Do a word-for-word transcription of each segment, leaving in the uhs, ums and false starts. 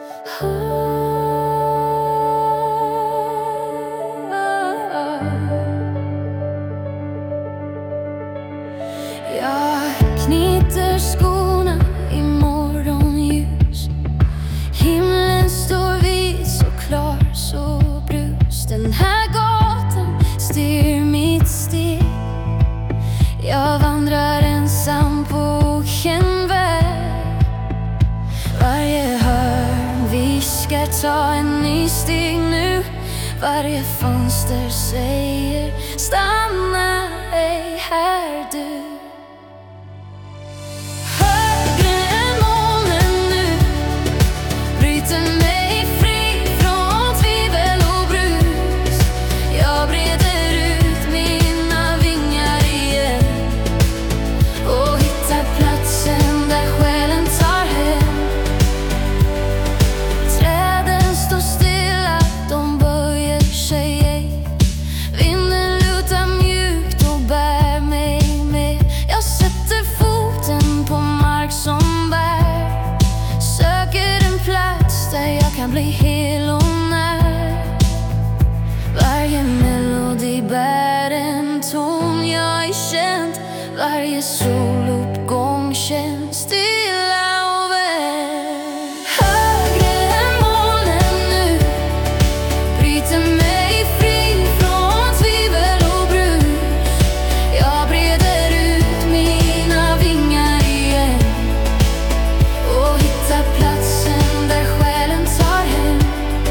Jag knyter skorna i morgonljus. Himlen står vid, så klar, så brus. Den här gatan styr mitt steg. Jag vandrar ensam på okänd väg. Varje hörn viskar, ta en ny steg nu. Varje fönster säger, stanna ej här du. Kan bli hel och när. Varje melodi bär en ton jag är känt. Varje soluppgång känns stilla och väl. Högre än molnen nu, bryter mig fri från tvivel och brus. Jag breder ut mina vingar igen och hittar platsen där själen tar hem.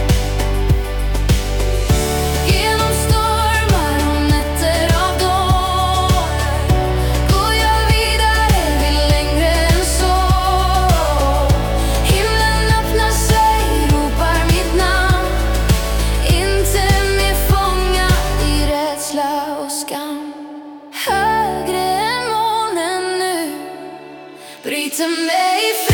Genom stormar och nätter av dagar går jag vidare, vill längre än så. Himlen öppnar sig, ropar mitt namn. Inte mer fångad i rädsla och skam. Högre än molnen nu, bryter mig